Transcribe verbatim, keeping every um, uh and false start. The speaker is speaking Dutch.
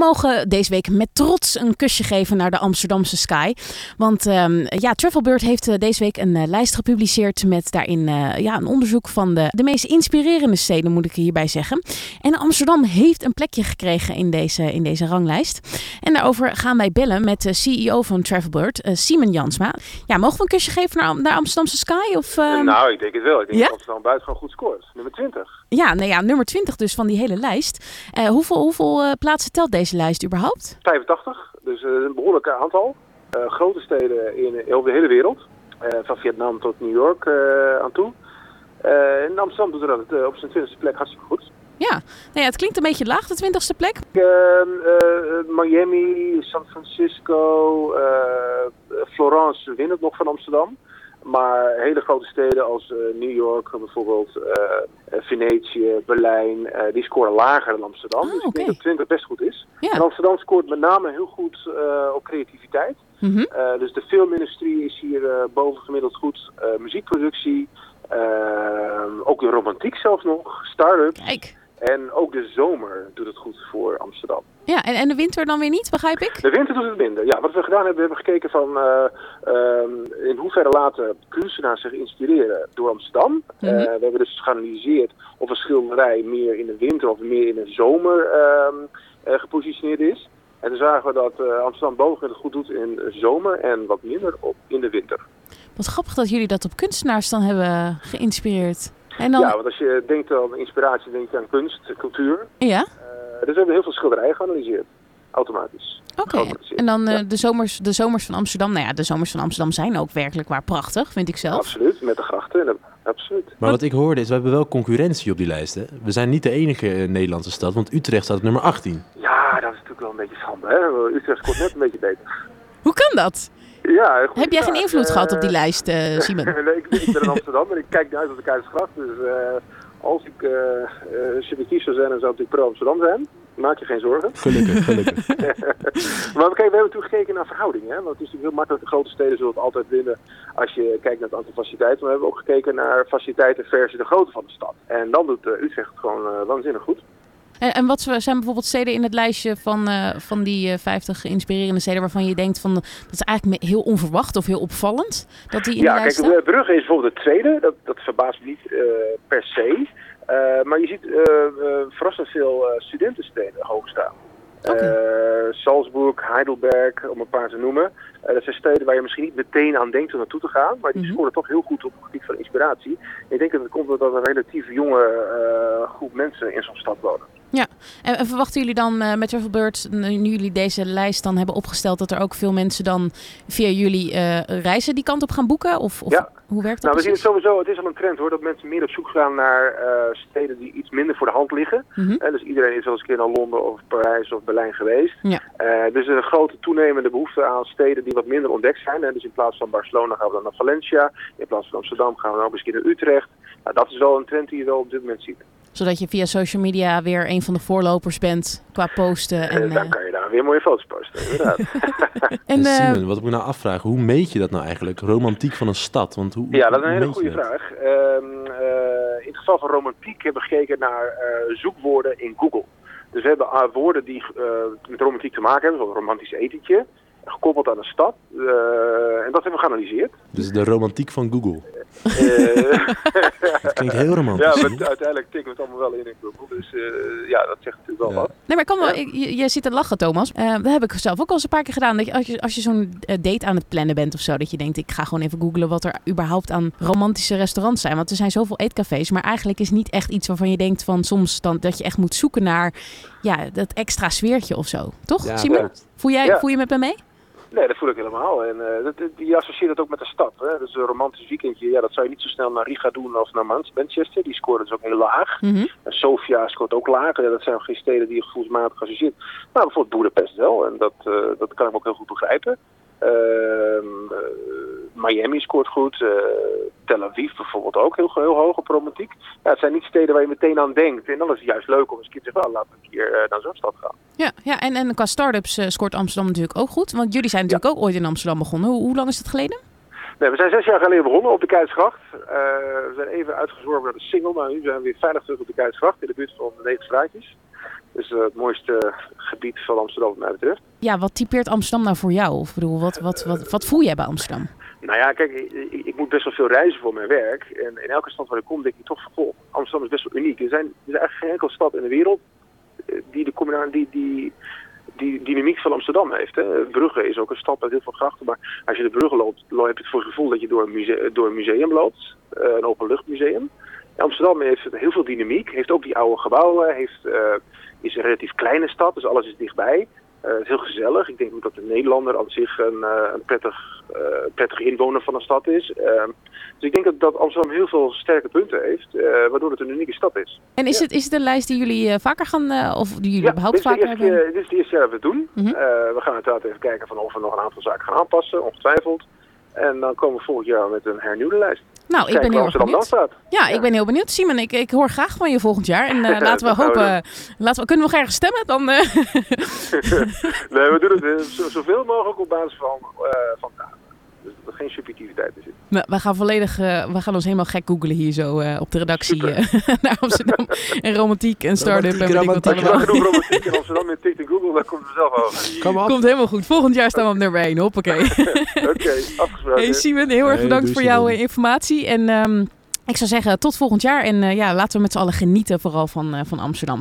mogen deze week met trots een kusje geven naar de Amsterdamse sky. Want um, ja, Travelbird heeft uh, deze week een uh, lijst gepubliceerd met daarin uh, ja, een onderzoek van de, de meest inspirerende steden, moet ik hierbij zeggen. En Amsterdam heeft een plekje gekregen in deze, in deze ranglijst. En daarover gaan wij bellen met de C E O van Travelbird, uh, Simon Jansma. Ja, mogen we een kusje geven naar, naar Amsterdamse sky? Of, uh... Nou, ik denk het wel. Ik denk ja? dat Amsterdam buitengewoon goed scoort. Nummer twintig. Ja, nou ja, nummer twintig dus van die hele lijst. Uh, hoeveel hoeveel uh, plaatsen telt deze lijst überhaupt? vijfentachtig, dus uh, een behoorlijk aantal. Uh, grote steden in, over de hele wereld. Uh, van Vietnam tot New York uh, aan toe. Uh, en Amsterdam doet dat uh, op zijn twintigste plek hartstikke goed. Ja, nou ja, het klinkt een beetje laag, de twintigste plek. Uh, uh, Miami, San Francisco, uh, Florence wint het nog van Amsterdam. Maar hele grote steden als uh, New York, bijvoorbeeld uh, Venetië, Berlijn, uh, die scoren lager dan Amsterdam. Ah, dus ik okay. denk dat twintig best goed is. Ja. En Amsterdam scoort met name heel goed uh, op creativiteit. Mm-hmm. Uh, dus de filmindustrie is hier uh, bovengemiddeld goed. Uh, muziekproductie, uh, ook de romantiek zelfs nog, start-ups. Kijk. En ook de zomer doet het goed voor Amsterdam. Ja, en, en de winter dan weer niet, begrijp ik? De winter doet het minder. Ja, wat we gedaan hebben, we hebben gekeken van uh, um, in hoeverre laten kunstenaars zich inspireren door Amsterdam. Mm-hmm. Uh, we hebben dus geanalyseerd of een schilderij meer in de winter of meer in de zomer um, uh, gepositioneerd is. En toen zagen we dat uh, Amsterdam bovengemiddeld het goed doet in de zomer en wat minder op in de winter. Wat grappig dat jullie dat op kunstenaars dan hebben geïnspireerd. En dan... Ja, want als je denkt aan inspiratie, denk je aan kunst, cultuur. Ja. Uh, dus we hebben heel veel schilderijen geanalyseerd, automatisch. Oké, okay. En dan uh, ja. de, zomers, de zomers van Amsterdam. Nou ja, de zomers van Amsterdam zijn ook werkelijk waar prachtig, vind ik zelf. Absoluut, met de grachten, absoluut. Maar wat ik hoorde is, we hebben wel concurrentie op die lijst, hè? We zijn niet de enige Nederlandse stad, want Utrecht staat op nummer achttien. Ja, dat is natuurlijk wel een beetje schande, hè? Utrecht scoort net een beetje beter. Hoe kan dat? Ja, heb jij geen invloed uh, gehad op die lijst, uh, Simon? nee, ik, ik ben in Amsterdam en ik kijk uit op de Keizersgracht. Dus uh, als ik uh, uh, subjectief zou zijn, dan zou ik pro-Amsterdam zijn. Maak je geen zorgen. Gelukkig, gelukkig. Maar kijk, we hebben toen gekeken naar verhoudingen. Hè? Want het is natuurlijk heel makkelijk, de grote steden zullen het altijd winnen als je kijkt naar het aantal faciliteiten. Maar we hebben ook gekeken naar faciliteiten versus de grootte van de stad. En dan doet uh, Utrecht het gewoon uh, waanzinnig goed. En, en wat zijn bijvoorbeeld steden in het lijstje van, uh, van die uh, vijftig inspirerende steden waarvan je denkt van dat is eigenlijk heel onverwacht of heel opvallend dat die in ja, de lijst kijk, Brugge is bijvoorbeeld de tweede. Dat, dat verbaast me niet uh, per se. Uh, maar je ziet uh, uh, verrassend veel uh, studentensteden hoog staan. Okay. Uh, Salzburg, Heidelberg, om een paar te noemen. Uh, dat zijn steden waar je misschien niet meteen aan denkt om naartoe te gaan, maar die mm-hmm. scoren toch heel goed op het gebied van inspiratie. En ik denk dat het komt omdat er een relatief jonge uh, groep mensen in zo'n stad wonen. Ja, en, en verwachten jullie dan uh, met Travelbird, nu jullie deze lijst dan hebben opgesteld, dat er ook veel mensen dan via jullie uh, reizen die kant op gaan boeken? Of, of ja. hoe werkt dat Nou, precies? we zien het sowieso, het is al een trend hoor, dat mensen meer op zoek gaan naar uh, steden die iets minder voor de hand liggen. Mm-hmm. Uh, dus iedereen is wel eens een keer naar Londen of Parijs of Berlijn geweest. Ja. Uh, dus er is een grote toenemende behoefte aan steden die wat minder ontdekt zijn. Hè. Dus in plaats van Barcelona gaan we dan naar Valencia. In plaats van Amsterdam gaan we dan ook eens een keer naar Utrecht. Nou, dat is wel een trend die je wel op dit moment ziet. Zodat je via social media weer een van de voorlopers bent qua posten. En, uh, dan kan je daar weer mooie foto's posten, inderdaad. en uh, Simon, wat ik me nou afvraag, hoe meet je dat nou eigenlijk? Romantiek van een stad? Want hoe, ja, dat is een hele hoe goede vraag. Uh, uh, in het geval van romantiek hebben we gekeken naar uh, zoekwoorden in Google. Dus we hebben uh, woorden die uh, met romantiek te maken hebben, zoals een romantisch etentje, gekoppeld aan een stad. Uh, en dat hebben we geanalyseerd. Dus de romantiek van Google. Uh, dat klinkt heel romantisch. Ja, maar uiteindelijk tikken we het allemaal wel in in Google. Dus uh, ja, dat zegt natuurlijk wel ja. wat. Nee, maar ik kan wel, ja. je, je zit te lachen, Thomas. Uh, dat heb ik zelf ook al eens een paar keer gedaan. Dat je, als je, als je zo'n date aan het plannen bent of zo, dat je denkt, ik ga gewoon even googlen wat er überhaupt aan romantische restaurants zijn. Want er zijn zoveel eetcafés, maar eigenlijk is niet echt iets waarvan je denkt van soms dan, dat je echt moet zoeken naar ja, dat extra sfeertje of zo. Toch, ja, Simon? Ja. Voel, jij, ja. voel je met me mee? Nee, dat voel ik helemaal. En uh, dat, je associeert het ook met de stad. Hè? Dus een romantisch weekendje, ja, dat zou je niet zo snel naar Riga doen of naar Manchester. Die scoren dus ook heel laag. Mm-hmm. En Sofia scoort ook laag. Ja, dat zijn geen steden die je gevoelsmatig associeert. Maar bijvoorbeeld Boedapest wel. En dat, uh, dat kan ik ook heel goed begrijpen. Uh, uh, Miami scoort goed. Uh, Tel Aviv bijvoorbeeld ook heel, heel hoog op romantiek. Ja, het zijn niet steden waar je meteen aan denkt. En dan is het juist leuk om eens een keer te zeggen, laten we een keer uh, naar zo'n stad gaan. Ja, ja en, en qua start-ups uh, scoort Amsterdam natuurlijk ook goed. Want jullie zijn natuurlijk ja. ook ooit in Amsterdam begonnen. Hoe, hoe lang is dat geleden? Nee, we zijn zes jaar geleden begonnen op de Keizersgracht. Uh, we zijn even uitgezworven naar de Singel. Maar nu zijn we weer veilig terug op de Keizersgracht in de buurt van de Negen Straatjes. is uh, het mooiste gebied van Amsterdam wat mij betreft. Ja, wat typeert Amsterdam nou voor jou? Of bedoel, wat, wat, wat, wat voel jij bij Amsterdam? Nou ja, kijk, ik, ik moet best wel veel reizen voor mijn werk. En in elke stad waar ik kom, denk ik toch van, goh, Amsterdam is best wel uniek. Er, zijn, er is eigenlijk geen enkele stad in de wereld die de combinatie, die, die, die dynamiek van Amsterdam heeft. Hè. Brugge is ook een stad met heel veel grachten, maar als je de Brugge loopt, heb je het voor het gevoel dat je door een, muse, door een museum loopt, een openluchtmuseum. Amsterdam heeft heel veel dynamiek, heeft ook die oude gebouwen, heeft, uh, is een relatief kleine stad, dus alles is dichtbij. Uh, het is heel gezellig. Ik denk ook dat de Nederlander aan zich een, uh, een prettig, uh, prettig inwoner van een stad is. Uh, dus ik denk dat, dat Amsterdam heel veel sterke punten heeft, uh, waardoor het een unieke stad is. En is, ja. het, is het een lijst die jullie uh, vaker gaan, uh, of die jullie ja, überhaupt vaker hebben? Ja, dit is de eerste jaar dat we het doen. Mm-hmm. Uh, we gaan uiteraard even kijken van of we nog een aantal zaken gaan aanpassen, ongetwijfeld. En dan komen we volgend jaar met een hernieuwde lijst. Nou, ik ben heel erg benieuwd. Ja, ja, ik ben heel benieuwd. Simon, ik, ik hoor graag van je volgend jaar. En uh, laten we hopen... Uh, laten we, kunnen we nog ergens stemmen? Dan, uh... nee, we doen het zo, zoveel mogelijk op basis van, uh, van data. Dus dat er geen subjectiviteit in zit. Nou, we gaan volledig... Uh, we gaan ons helemaal gek googlen hier zo uh, op de redactie uh, naar Amsterdam. En romantiek en start-up. En weet ik wat allemaal. Als je genoeg romantiek in Amsterdam in tikt in Google, dan komt het zelf over. Kom Komt helemaal goed. Volgend jaar staan we op nummer één. Hoppakee. Oké, okay, afgesproken. Hey Simon, heel erg bedankt hey, voor jouw uh, informatie. En um, ik zou zeggen tot volgend jaar. En uh, ja, laten we met z'n allen genieten vooral van, uh, van Amsterdam.